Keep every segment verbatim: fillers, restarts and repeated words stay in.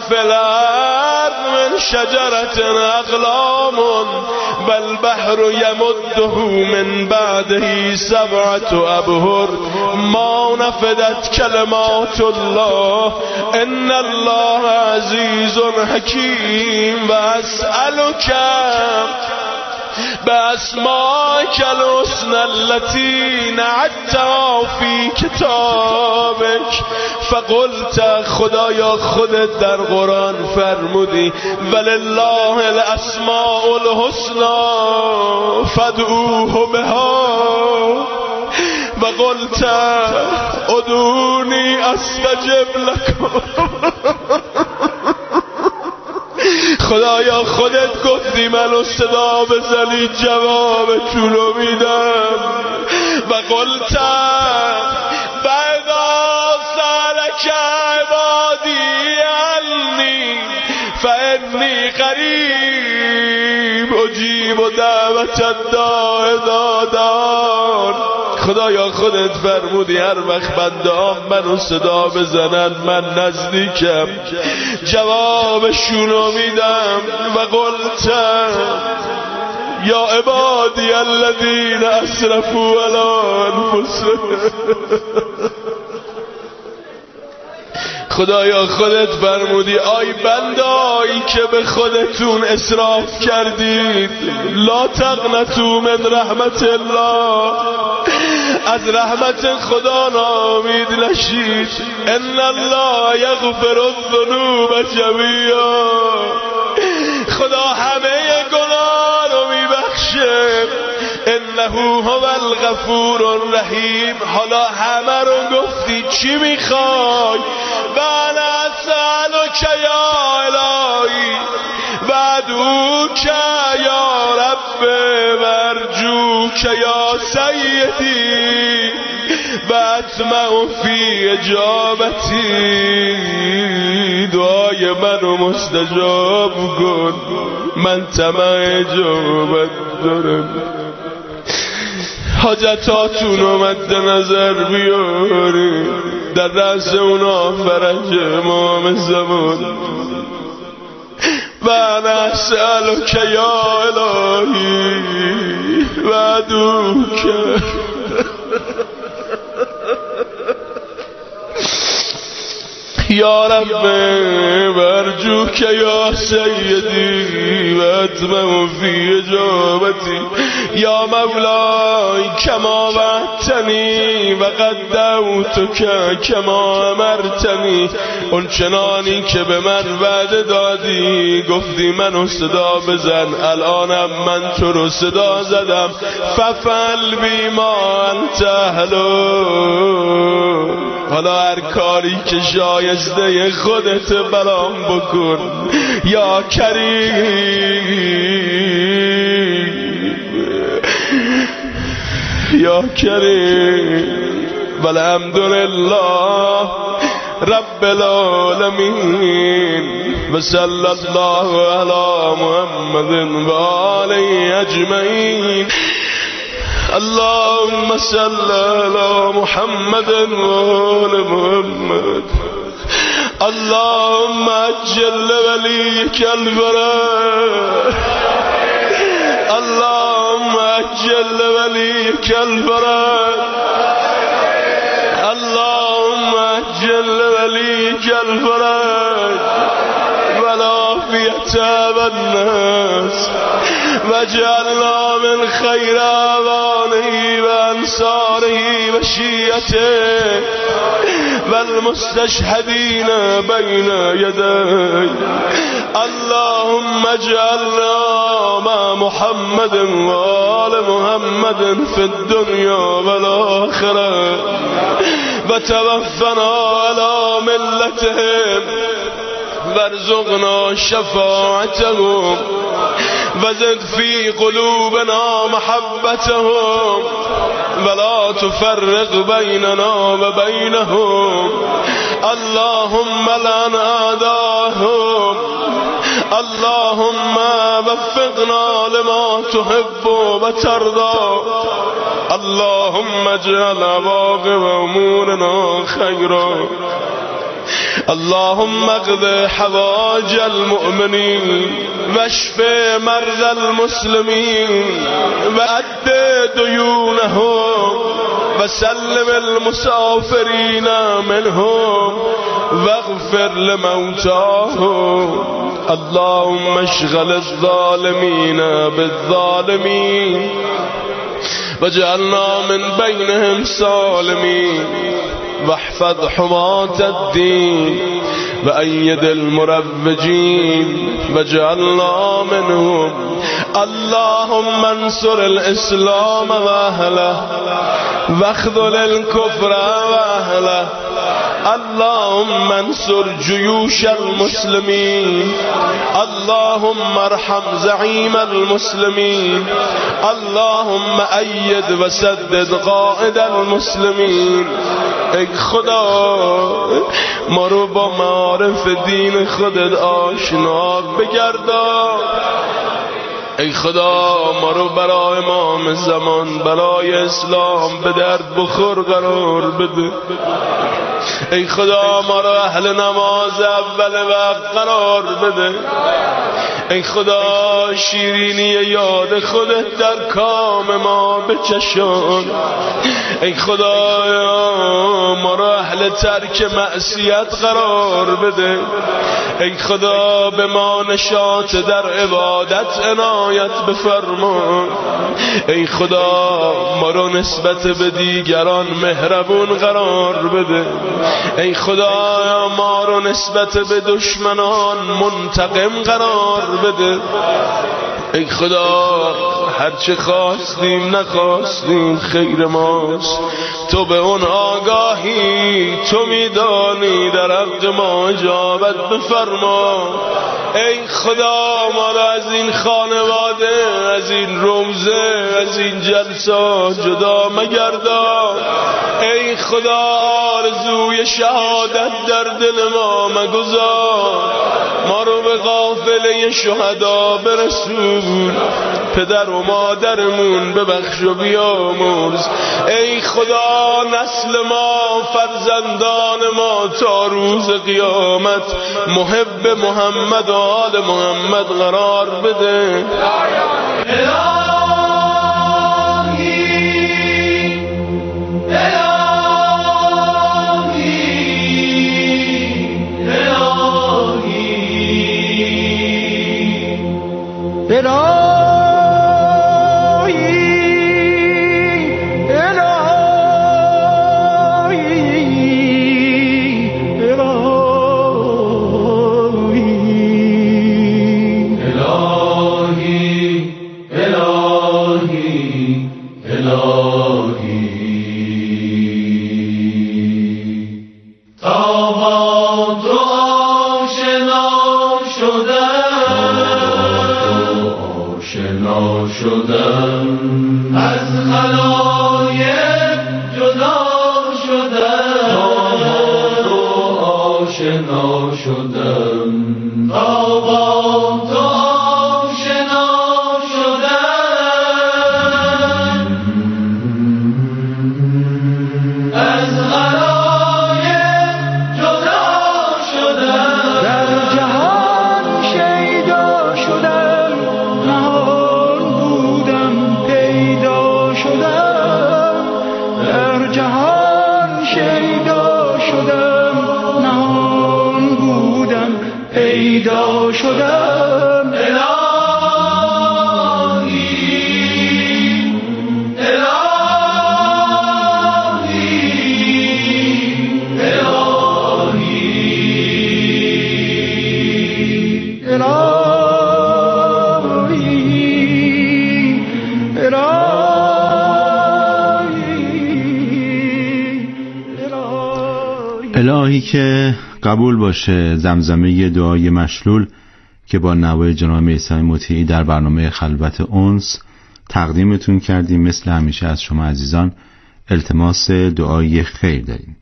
فی الارض من شجرة اقلام بل بحر یمده من بعده سبعة ابحر ما نفدت کلمات الله ان الله عزیز حکیم و اسألک باسمائک الحسنى التي نعتها فی کتابک. فقلت خدایا خودت در قرآن فرمودی ولله الاسماء الحسنى فادعوه بها و قلت ادعونی استجب لکم. خدایا خودت گفتی منو صدا بزنی جوابتون رو میدم. و قلت بعدا سالک عبادی عنی فانی قریب اجیب دعوت الداع اذا دعان. خدایا خودت فرمودی هر وقت بنده‌ام منو صدا بزنن من نزدیکم جوابشونو میدم. و قلت یا عبادی الذین اسرفوا علی انفسهم. خدایا خودت فرمودی آی بندایی که به خودتون اسراف کردید لا تقنطوا من رحمت الله، از رحمت خدا ناامید نشید. ان الله یغفر الذنوب جمیعا، خدا همه گناه رو میبخشه. انه هو الغفور الرحیم. حالا همه رو گفتی چی میخوای؟ و انا اسألک یا الهی و ادعوک یا رب و ارجوک یا سیدی و اطمع فی اجابتی. دعای منو مستجاب کن، من طمع اجابت دارم. حاجتاتون رو مد نظر بیاری، در رأس اونا فرج امام زمان. و انا اسألک یا الهی و ادعوک یا رب و ارجوک یا سیدی و اطمع فی اجابتی. یا مولای کما وعدتنی و قد دعوتک کما امرتنی. اون چنانی که به من وعده دادی گفتی منو صدا بزن، الانم من تو رو صدا زدم. ففعل بی ما انت اهلو. حالا هر کاری که شایسته خودت برام بکن یا کریم یا کریم. والحمدلله رب العالمین و صلی الله علی محمد و آله اجمعین. اللهم صل على محمد وآل محمد. اللهم اجل وليك الفرج. اللهم اجل وليك الفرج. اللهم اجل وليك الفرج والعافية والناس واجعلنا من خير آوانه وأنصاره وشيعته والمستشهدين بين يديه. اللهم اجعلنا مع محمد وآل محمد في الدنيا والآخرة وتوفنا على ملتهم وارزقنا شفاعتهم وزد في قلوبنا محبتهم ولا تفرق بيننا وبينهم. اللهم لعن أعداءهم. اللهم وفقنا لما تحب وترضى. اللهم اجعل عواقب أمورنا خيرا. اللهم اقض حوائج المؤمنين واشف مرضى المسلمين وأد ديونهم وسلم المسافرين منهم واغفر لموتاهم. اللهم اشغل الظالمين بالظالمين واجعلنا من بينهم سالمين واحفظ حماة الدين وأيد المروجين واجعلنا منهم. اللهم انصر الإسلام وأهله واخذل الكفر وأهله. اللهم انصر جيوش المسلمين. اللهم ارحم زعيم المسلمين. اللهم أيد وسدد قائد المسلمين. ای خدا ما رو با معارف دین خودت آشنا بگردان. ای خدا ما رو برای امام زمان، برای اسلام به درد بخور قرار بده. ای خدا ما رو اهل نماز اول وقت قرار بده. ای خدا شیرینی یاد خودت در کام ما بچشان. ای خدا ما را اهل ترک معصیت قرار بده. ای خدا به ما نشاط در عبادت عنایت بفرما. ای خدا ما را نسبت به دیگران مهربون قرار بده. ای خدا ما را نسبت به دشمنان منتقم قرار بده. ای خدا هرچه خواستیم نخواستیم خیر ماست. تو به اون آگاهی، تو میدانی، در حق ما اجابت بفرما. ای خدا ما را از این خانواده، از این روزه، از این جلسات جدا مگردان. ای خدا آرزوی شهادت در دل ما مگذار. ما رو به قافله شهدا برسون. پدر و مادرمون ببخش و بیامرز. ای خدا نسل ما، فرزندان ما تا روز قیامت محب محمد و آل محمد قرار بده. الهی که قبول باشه زمزمه دعای مشلول که با نوای جناب میثم مطیعی در برنامه خلوت انس تقدیمتون کردیم. مثل همیشه از شما عزیزان التماس دعای خیر داریم.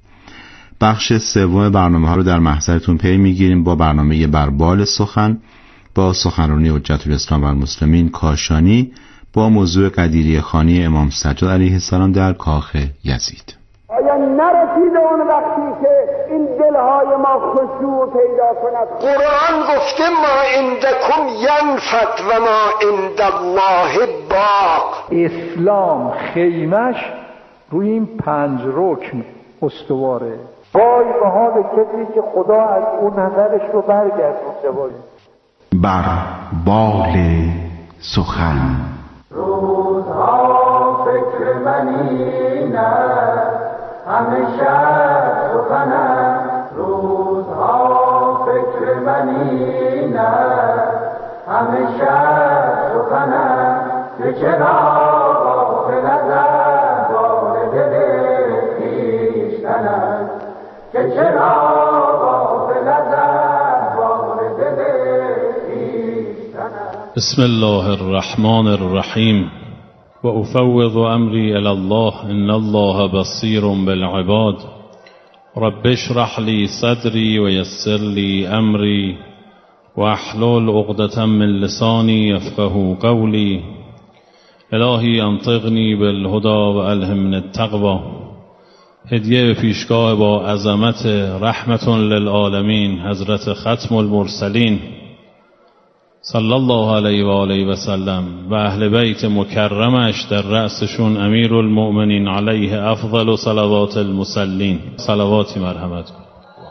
بخش سوم برنامه ها رو در محضرتون پی میگیریم با برنامه بربال سخن با سخنرانی حجت الاسلام و المسلمین کاشانی با موضوع قدیری خانی امام سجاد علیه السلام در کاخ یزید. آیا نرسیده اون وقتی که این دلهای ما خشوع پیدا کند؟ قرآن گفته ما عندکم ینفد و ما عند الله باق. اسلام خیمش روی این پنج رکن استواره. وای به حال کسی که خدا از اون نظرش رو برگردونده باشه. بر بال سخن روزها فکر منی نه همیشه سخنم، روزها فکر منی نه همیشه سخنم، که چرا غافل از بال دل خویشتنم، که چرا غافل از بال دل خویشتنم. بسم الله الرحمن الرحیم و افوض امری الی الله ان الله بصیر بالعباد رب اشرح لی صدری و یسر لی امری و احلل عقدة من لسانی یفقهوا قولی. الهی انطقنی بالهدی و الهمنی التقوی. هدیه به پیشگاه با عظمت رحمت للعالمین حضرت ختم المرسلین صلی الله علیه و آله و سلم و اهل بیت مکرمش در رأسشون امیر المؤمنین علیه افضل صلوات المصلین. صلواتی مرحمت کن.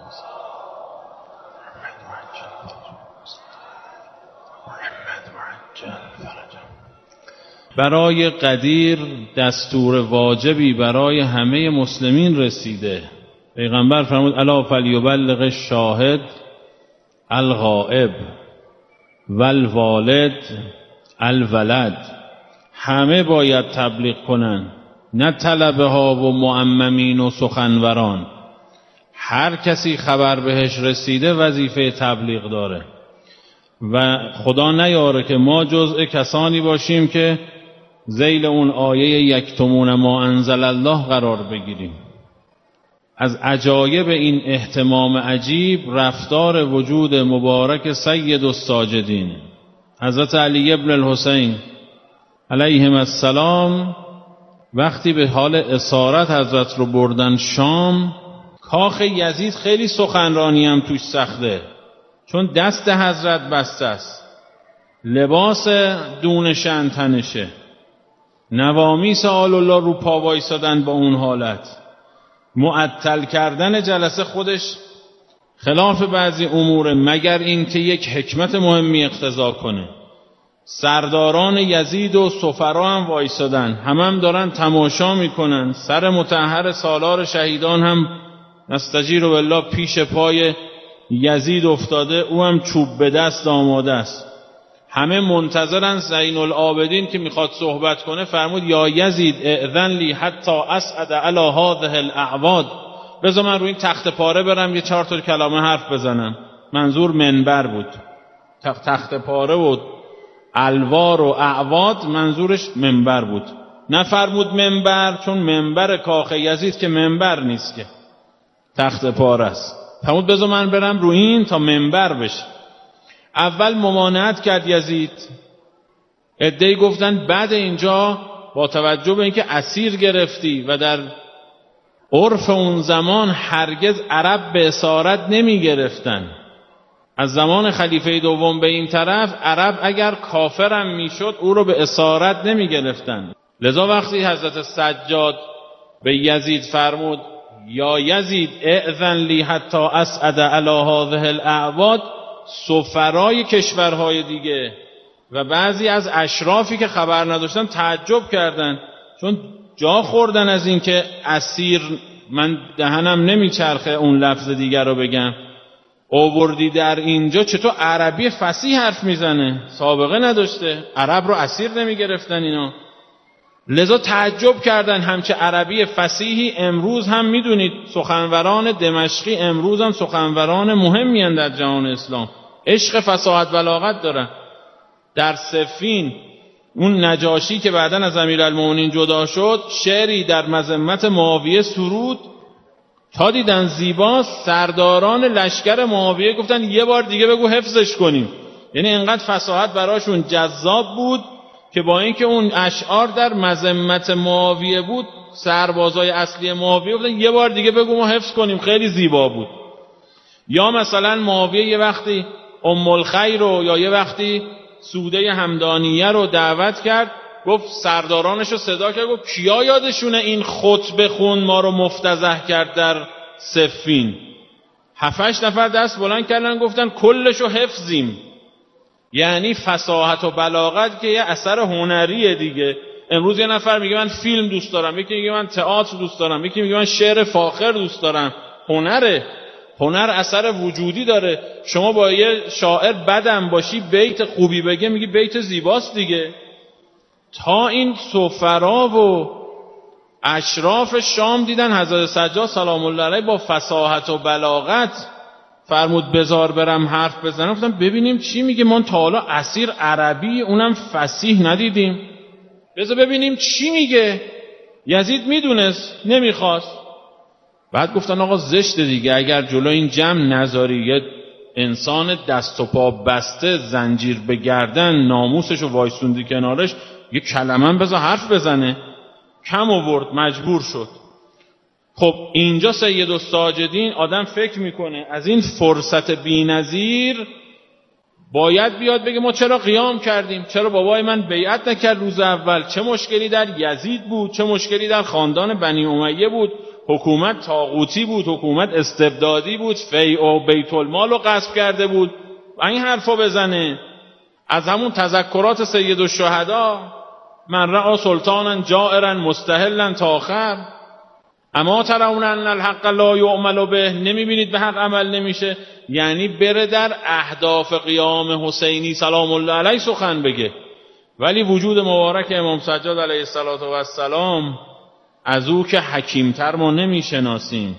برای قدیر دستور واجبی برای همه مسلمین رسیده. پیغمبر فرمود الا فلیبلغ الشاهد الغائب والوالد الولد. همه باید تبلیغ کنن، نه طلبه ها و معممین و سخنوران. هر کسی خبر بهش رسیده وظیفه تبلیغ داره و خدا نیاره که ما جزء کسانی باشیم که ذیل اون آیه یکتمون ما انزل الله قرار بگیریم. از عجایب این اهتمام عجیب رفتار وجود مبارک سید الساجدین حضرت علی ابن الحسین علیهم السلام. وقتی به حال اسارت حضرت رو بردن شام، کاخ یزید خیلی سخنرانی هم توش سخته، چون دست حضرت بسته است، لباس دونشن تنشه، نوامیس آل الله رو پا وایسادن با اون حالت، معطل کردن جلسه خودش خلاف بعضی امور، مگر این که یک حکمت مهمی اقتضا کنه. سرداران یزید و سفرا هم وایسادن، هم هم دارن تماشا میکنن. سر مطهر سالار شهیدان هم نستجیر بالله پیش پای یزید افتاده، او هم چوب به دست آماده است. همه منتظرن. زین العابدین که میخواد صحبت کنه فرمود یا یزید اذن لی حتی اسعد علی هذه الاعواد. بذار من روی این تخت پاره برم یه چهار تا کلمه حرف بزنم. منظور منبر بود. تخت پاره بود، الوار و اعواد منظورش منبر بود. نفرمود منبر، چون منبر کاخ یزید که منبر نیست که تخت پاره است. فرمود بذار من برم روی این تا منبر بشه. اول ممانعت کرد یزید. عده‌ای گفتن بعد اینجا با توجه به اینکه اسیر گرفتی و در عرف اون زمان هرگز عرب به اسارت نمی گرفتن. از زمان خلیفه دوم به این طرف عرب اگر کافرم می شد او رو به اسارت نمی گرفتن. لذا وقتی حضرت سجاد به یزید فرمود یا یزید اذن لی حتی اسعد علی هذه الاعواد، سفرای کشورهای دیگه و بعضی از اشرافی که خبر نداشتن تعجب کردن، چون جا خوردن از این که اسیر، من دهنم نمیچرخه اون لفظ دیگر رو بگم، آوردی در اینجا چطور عربی فصیح حرف میزنه؟ سابقه نداشته، عرب رو اسیر نمیگرفتن اینا. لذا تعجب کردن همچه عربی فصیحی. امروز هم میدونید سخنوران دمشقی امروز هم سخنوران مهمی هستند در جهان اسلام، عشق فصاحت بلاغت دارن. در صفین اون نجاشی که بعداً از امیرالمومنین جدا شد، شعری در مذمت معاویه سرود، تا دیدن زیباست سرداران لشکر معاویه گفتن یه بار دیگه بگو حفظش کنیم. یعنی انقدر فصاحت براشون جذاب بود که با اینکه اون اشعار در مذمت معاویه بود، سربازای اصلی معاویه بودن یه بار دیگه بگو ما حفظ کنیم، خیلی زیبا بود. یا مثلا معاویه یه وقتی ام الخیر رو یا یه وقتی سوده همدانیه رو دعوت کرد، گفت سردارانش رو صدا کرد، گفت کیا یادشونه این خطبه خون ما رو مفتضح کرد در صفین؟ هفتش نفر دست بلند کردن گفتن کلشو حفظیم. یعنی فصاحت و بلاغت که یه اثر هنریه دیگه. امروز یه نفر میگه من فیلم دوست دارم، یکی میگه من تئاتر دوست دارم، یکی میگه من شعر فاخر دوست دارم. هنره، هنر اثر وجودی داره. شما با یه شاعر بدم باشی بیت خوبی بگه میگی بیت زیباست دیگه. تا این سفرا و اشراف شام دیدن حضرت سجاد سلام الله علیه با فصاحت و بلاغت، فرمود بزار برم حرف بزنم. گفتم ببینیم چی میگه، ما تا حالا اسیر عربی اونم فصیح ندیدیم، بذار ببینیم چی میگه. یزید میدونست نمیخواست. بعد گفتن آقا زشت دیگه، اگر جلو این جمع نذاری یه انسان دست و پا بسته زنجیر به گردن ناموسشو وایسوندی کنارش، یه کلمه بذار حرف بزنه. کم آورد، مجبور شد. خب اینجا سید الساجدین آدم فکر میکنه از این فرصت بی‌نظیر باید بیاد بگه ما چرا قیام کردیم، چرا بابای من بیعت نکرد روز اول، چه مشکلی در یزید بود، چه مشکلی در خاندان بنی امیه بود، حکومت طاغوتی بود، حکومت استبدادی بود، فیء و بیت المال رو غصب کرده بود. و این حرفا بزنه. از همون تذکرات سید الشهدا، من رأى سلطانا جائرا مستهلا تا آخر، اما ترون ان الحق لا یعمل به، نمیبینید به حق عمل نمیشه. یعنی بره در اهداف قیام حسینی سلام الله علیه سخن بگه. ولی وجود مبارک امام سجاد علیه السلام از او که حکیمتر ما نمیشناسیم.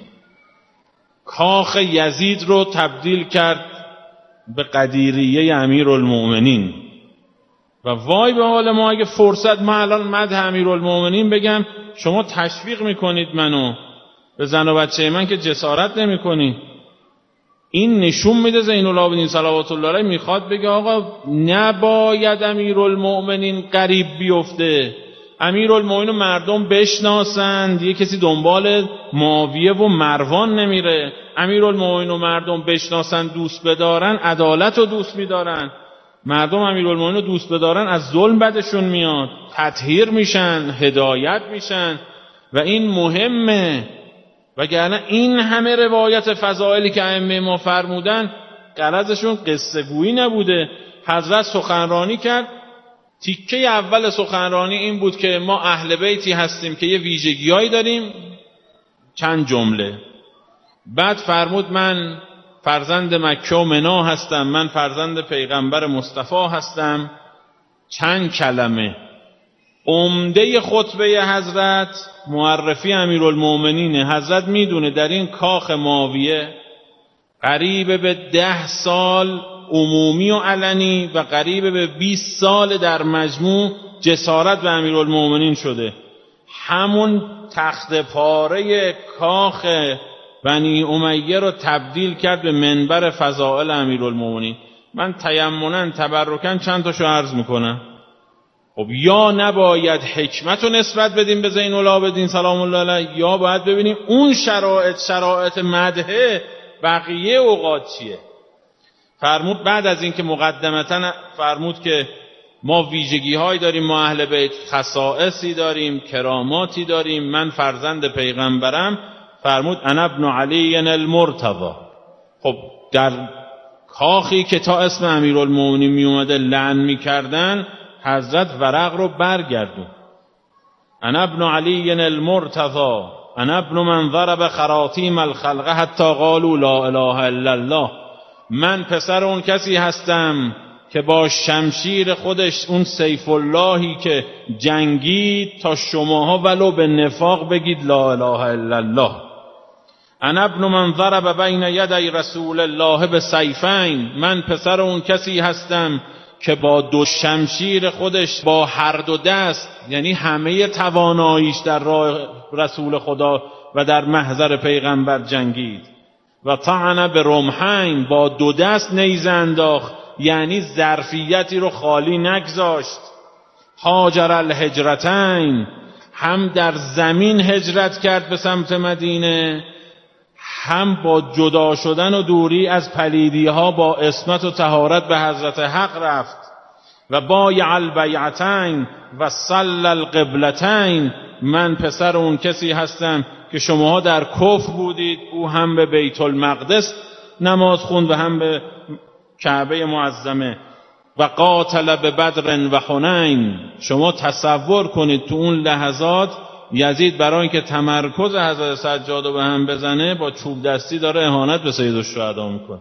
کاخ یزید رو تبدیل کرد به قدیریه امیرالمؤمنین. و وای به حال ما اگه فرصت، من الان مدح امیرالمؤمنین بگم شما تشویق میکنید منو، به زن و بچه من که جسارت نمیکنی. این نشون میده زین العابدین صلوات الله علیه میخواد بگه آقا نباید امیرالمؤمنین غریب بیفته. امیرالمؤمنین مردم بشناسند، یه کسی دنبال معاویه و مروان نمیره. امیرالمؤمنین مردم بشناسند، دوست بدارن، عدالت رو دوست میدارن. مردم امیرالمؤمنین رو دوست بدارن، از ظلم بدشون میاد، تطهیر میشن، هدایت میشن. و این مهمه. وگرنه این همه روایت فضائلی که ائمه ما فرمودن غرضشون قصه گویی نبوده. حضرت سخنرانی کرد، تیکه اول سخنرانی این بود که ما اهل بیتی هستیم که یه ویژگی‌هایی داریم، چند جمله. بعد فرمود من فرزند مکه و منا هستم، من فرزند پیغمبر مصطفی هستم، چند کلمه. عمده خطبه حضرت معرفی امیرالمؤمنین. حضرت میدونه در این کاخ معاویه قریب به ده سال عمومی و علنی و قریب به بیست سال در مجموع جسارت به امیرالمؤمنین شده. همون تخت پاره کاخ بنی امیه رو تبدیل کرد به منبر فضائل امیرالمؤمنین. من تیمنا تبرکن چند تاشو عرض میکنم. خب یا نباید حکمت رو نسبت بدیم به زین العابدین سلام الله علیه، یا باید ببینیم اون شرایط شرایط مدحه بقیه اوقات چیه. فرمود بعد از این که مقدمتا فرمود که ما ویژگی هایی داریم، ما اهل بیت خصائصی داریم، کراماتی داریم، من فرزند پیغمبرم. فرمود انا ابن علی المرتضی. خب در کاخی که تا اسم امیرالمؤمنین می اومده لعن می کردن، حضرت ورق رو برگردون. انا ابن علی المرتضی انا ابن من ضرب خراطیم الخلق حتی قالوا لا اله الا الله. من پسر اون کسی هستم که با شمشیر خودش، اون سیف اللهی که جنگید تا شماها ولو به نفاق بگید لا اله الا الله. انا ابن من ضرب بین یدی رسول الله بسیفین. من پسر اون کسی هستم که با دو شمشیر خودش، با هر دو دست، یعنی همه تواناییش در راه رسول خدا و در محضر پیغمبر جنگید. و طعن به رمحین، با دو دست نیزه انداخت، یعنی ظرفیتی رو خالی نگذاشت. هاجر الهجرتین، هم در زمین هجرت کرد به سمت مدینه، هم با جدا شدن و دوری از پلیدی ها با عصمت و طهارت به حضرت حق رفت. و بایع البیعتین و صلی القبلتین، من پسر اون کسی هستم که شماها در کفر بودید، او هم به بیت المقدس نماز خوند و هم به کعبه معظمه. و قاتل به بدر و حنین، شما تصور کنید تو اون لحظات یزید برای اینکه تمرکز حضرت سجاد رو به هم بزنه با چوب دستی داره اهانت به سید الشهدا میکنه،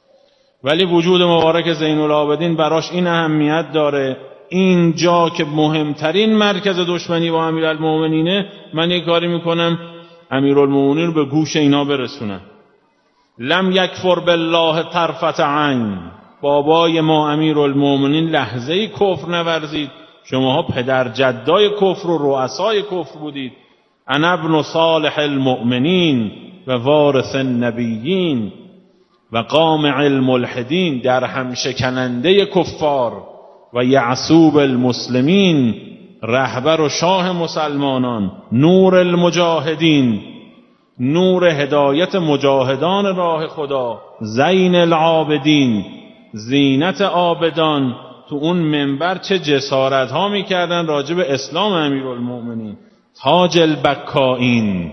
ولی وجود مبارک زین العابدین براش این اهمیت داره. اینجا که مهمترین مرکز دشمنی با امیرالمومنینه، من یک کاری میکنم امیرالمومنین رو به گوش اینا برسونم. لم یکفر بالله طرفة عین، بابای ما امیرالمومنین لحظه‌ای کفر نورزید، شماها پدر جدای کفر و رؤسای کفر بودید. انا ابن صالح المؤمنین و وارث النبیین و قامع الملحدین، در هم شکننده کفار و یعصوب المسلمین، رهبر و شاه مسلمانان، نور المجاهدین، نور هدایت مجاهدان راه خدا، زین العابدین، زینت عابدان. تو اون منبر چه جسارت ها میکردن راجع به اسلام امیرالمومنین. تاج البکائین،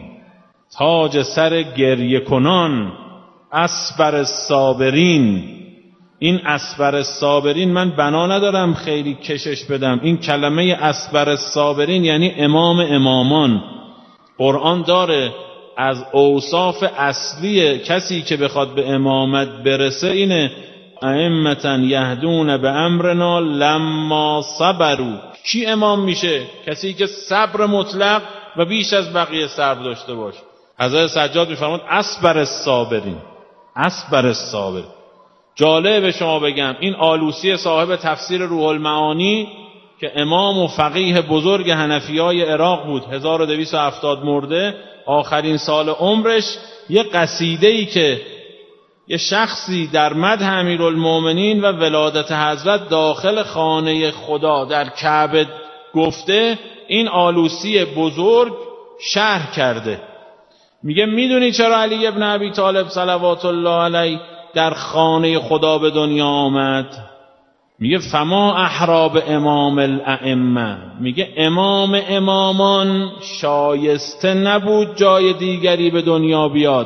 تاج سر گریه کنان، اسبر الصابرین. این اسبر الصابرین من بنا ندارم خیلی کشش بدم، این کلمه اسبر الصابرین یعنی امام امامان. قرآن داره از اوصاف اصلی کسی که بخواد به امامت برسه اینه ائمة یهدون به امرنا لما صبروا. کی امام میشه؟ کسی که صبر مطلق و بیش از بقیه صبر داشته باشه. حضرت سجاد میفرماد اسبر الصابرین، اسبر الصابر. جالب به شما بگم این آلوسی صاحب تفسیر روح المعانی که امام و فقیه بزرگ حنفیای عراق بود، هزار و دویست و هفتاد مرده، آخرین سال عمرش یه قصیده‌ای که یه شخصی در مدح امیرالمومنین و ولادت حضرت داخل خانه خدا در کعبه گفته، این آلوسی بزرگ شرح کرده. میگه میدونی چرا علی ابن ابی طالب صلوات الله علیه در خانه خدا به دنیا آمد؟ میگه فما احراب امام الائمه، میگه امام امامان شایسته نبود جای دیگری به دنیا بیاد.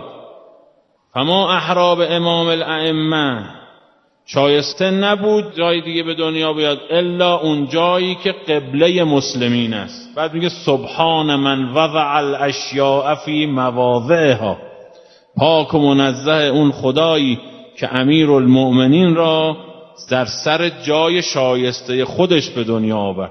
فما احراب امام الائمه، شایسته نبود جای دیگه به دنیا بیاد الا اون جایی که قبله مسلمین است. بعد میگه سبحان من وضع الاشیاء فی مواضعها، پاک و منزه اون خدایی که امیرالمؤمنین را در سر جای شایسته خودش به دنیا آورد.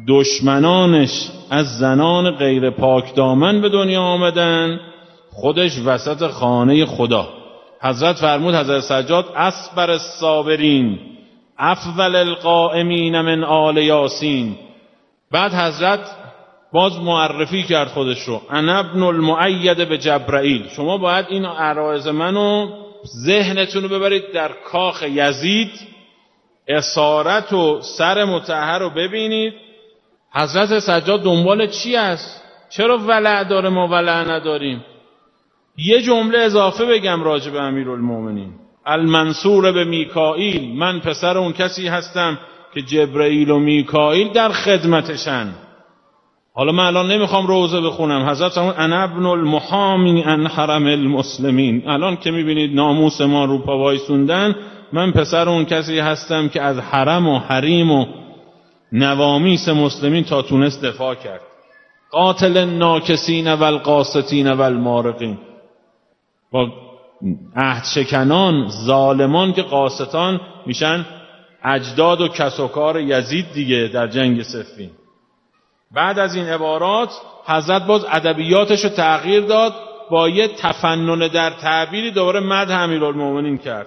دشمنانش از زنان غیر پاک دامن به دنیا آمدن، خودش وسط خانه خدا. حضرت فرمود، حضرت سجاد اسبر الصابرین افضل القائمین من آل یاسین. بعد حضرت باز معرفی کرد خودش رو، انا ابن المؤید به جبرائیل. شما باید این عرایض منو ذهنتون رو ببرید در کاخ یزید، اسارت و سر مطهر رو ببینید. حضرت سجاد دنبال چی است؟ چرا ولع داره ما ولع نداریم؟ یه جمله اضافه بگم راجع به امیرالمومنین، المنصور به میکائیل، من پسر اون کسی هستم که جبرائیل و میکائیل در خدمتشن. حالا من الان نمیخوام روزه بخونم، حضرت فرمود انا ابن المحامی عن حرم المسلمین. الان که میبینید ناموس ما رو پا وایسوندن، من پسر اون کسی هستم که از حرم و حریم و نوامیس مسلمین تا تونست دفاع کرد. قاتل الناکسین و القاسطین و المارقین، با عهد شکنان، ظالمان که قاسطان میشن اجداد و کس و کار یزید دیگه در جنگ صفین. بعد از این عبارات حضرت باز ادبیاتش رو تغییر داد، با یه تفنن در تعبیری دوباره مدح امیرالمومنین کرد.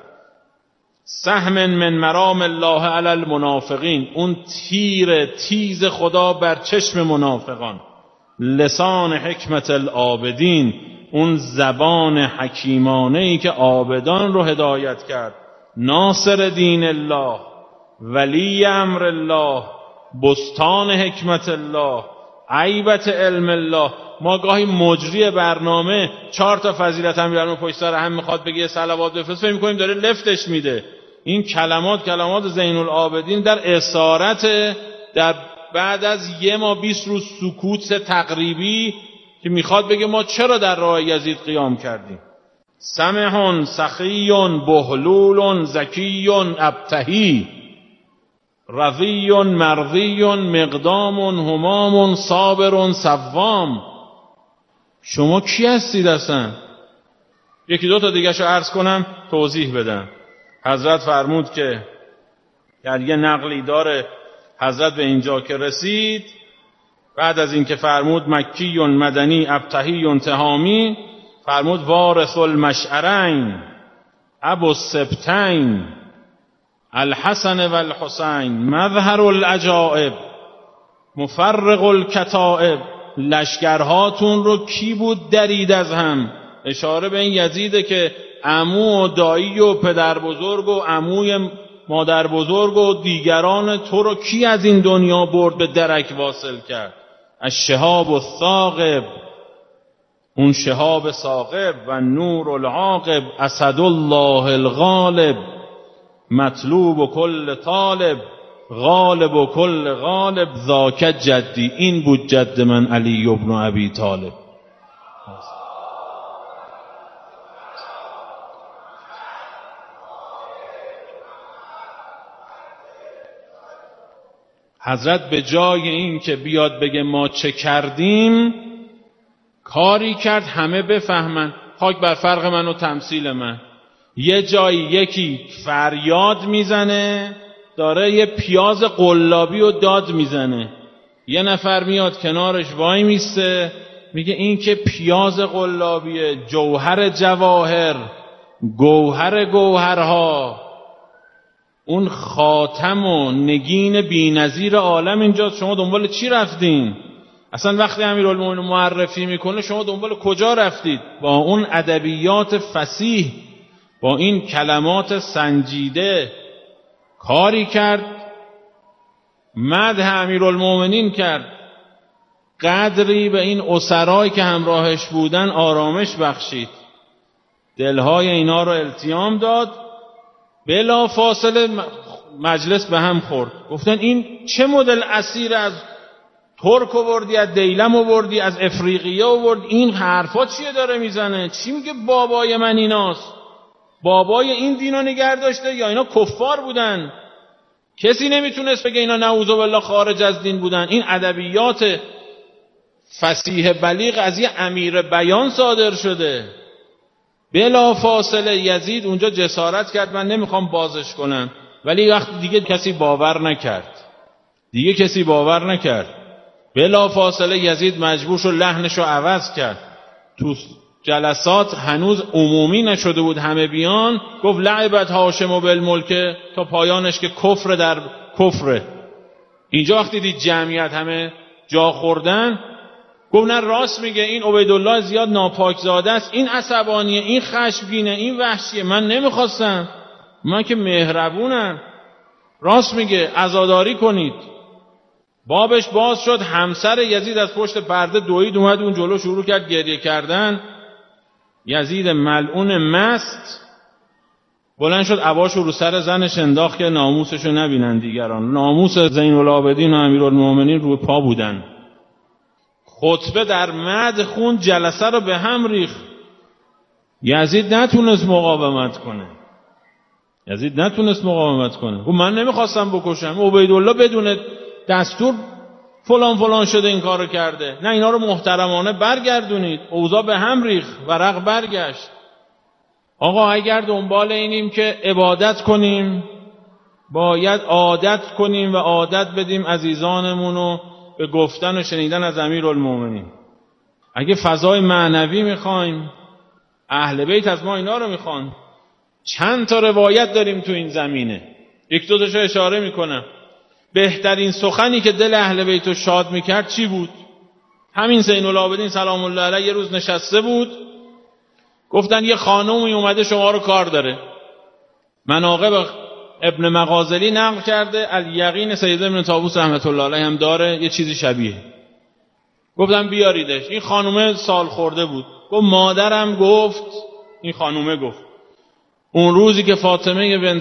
سهم من مرام الله علی المنافقین، اون تیر تیز خدا بر چشم منافقان. لسان حکمت العابدین، اون زبان حکیمانه‌ای که عابدان رو هدایت کرد. ناصر دین الله، ولی امر الله، بستان حکمت الله، عیبت علم الله. ما گاهی مجری برنامه چهار تا فضیلت امیرالمومنین پشت سر هم میخواد بگه صلوات بفرست، فکر می‌کنیم داره لفتش میده. این کلمات کلمات زین العابدین در اسارت، در بعد از یه ما بیست روز سکوت تقریبی که میخواد بگه ما چرا در راه یزید قیام کردیم. سمحون سخیون بهلولون زکیون ابتهی رضیون مرضیون مقدامون همامون صابرون صوام. شما کی هستید اصلا؟ یکی دو تا دیگه شو عرض کنم توضیح بدم. حضرت فرمود که در یه نقلی داره حضرت به اینجا که رسید، بعد از اینکه فرمود مکیون مدنی ابتهیون تهامی، فرمود وارث المشعرین ابو السبتین الحسن والحسین مظهر العجائب مفرق الکتائب. لشکرهاتون رو کی بود درید از هم؟ اشاره به این یزیده که عمو و دایی و پدر بزرگ و عموی مادر بزرگ و دیگران تو رو کی از این دنیا برد به درک واصل کرد؟ الشهاب الثاقب، اون شهاب ثاقب، و نور العاقب اسد الله الغالب مطلوب و کل طالب غالب و کل غالب ذاک جدی. این بود جد من علی ابن ابی طالب. حضرت به جای این که بیاد بگه ما چه کردیم، کاری کرد همه بفهمن. خاک بر فرق من و تمثیل من. یه جایی یکی فریاد میزنه داره یه پیاز قلابی و داد میزنه، یه نفر میاد کنارش وای میسته میگه این که پیاز قلابیه، جوهر جواهر، گوهر گوهرها، اون خاتم و نگین بی‌نظیر عالم اینجاست. شما دنبال چی رفتین؟ اصلا وقتی امیرالمومنین معرفی میکنه شما دنبال کجا رفتید؟ با اون ادبیات فصیح، با این کلمات سنجیده کاری کرد، مدح امیرالمومنین کرد، قدری به این اسرایی که همراهش بودن آرامش بخشید، دلهای اینا رو التیام داد. بلا فاصله مجلس به هم خورد، گفتن این چه مدل اسیر از ترک آوردی، از دیلم آوردی، از افریقیه آوردی، این حرفا چیه داره میزنه؟ چی میگه بابای من ایناست؟ بابای این دینو نگه داشته یا اینا کفار بودن؟ کسی نمیتونست بگه اینا نعوذ بالله خارج از دین بودن. این ادبیات فصیح بلیغ از یه امیر بیان صادر شده. بلا فاصله یزید اونجا جسارت کرد من نمیخوام بازش کنم، ولی وقت دیگه کسی باور نکرد، دیگه کسی باور نکرد. بلا فاصله یزید مجبور شد لحنشو عوض کرد. تو جلسات هنوز عمومی نشده بود همه بیان، گفت لعبت هاشم و بالملک تا پایانش که کفر در کفره. اینجا وقتی دید جمعیت همه جا خوردن گفت نه راست میگه، این عبیدالله زیاد ناپاکزاده است، این عصبانیه، این خشمگینه، این وحشیه، من نمیخواستم، من که مهربونم، راست میگه، عزاداری کنید. بابش باز شد، همسر یزید از پشت پرده دوید اومد اون جلو، شروع کرد گریه کردن. یزید ملعون مست بلند شد عباشو رو سر زنش انداخت که ناموسشو نبینن دیگران. ناموس زین العابدین و امیرالمومنین رو پا بودن. خطبه در مد خون، جلسه رو به هم ریخت. یزید نتونست مقاومت کنه. یزید نتونست مقاومت کنه. گفت من نمیخواستم بکشم، عبیدالله بدون دستور فلان فلان شده این کارو کرده. نه، اینا رو محترمانه برگردونید. اوضاع به هم ریخت، ورق برگشت. آقا اگر دنبال اینیم که عبادت کنیم، باید عادت کنیم و عادت بدیم عزیزانمونو به گفتن و شنیدن از امیرالمومنین. اگه فضای معنوی میخوایم، اهل بیت از ما اینا رو میخوان. چند تا روایت داریم تو این زمینه، یک دو تاشو اشاره میکنم. بهترین سخنی که دل اهل بیت رو شاد میکرد چی بود؟ همین زین العابدین سلام الله علیه یه روز نشسته بود، گفتن یه خانومی اومده شما رو کار داره. مناقب ابن مغازلی نقل کرده، الیقین سید ابن طاووس رحمت الله علیه هم داره یه چیزی شبیه. گفتم بیاریدش. این خانومه سال خورده بود. گفت مادرم گفت، این خانومه گفت اون روزی که فاطمه بنت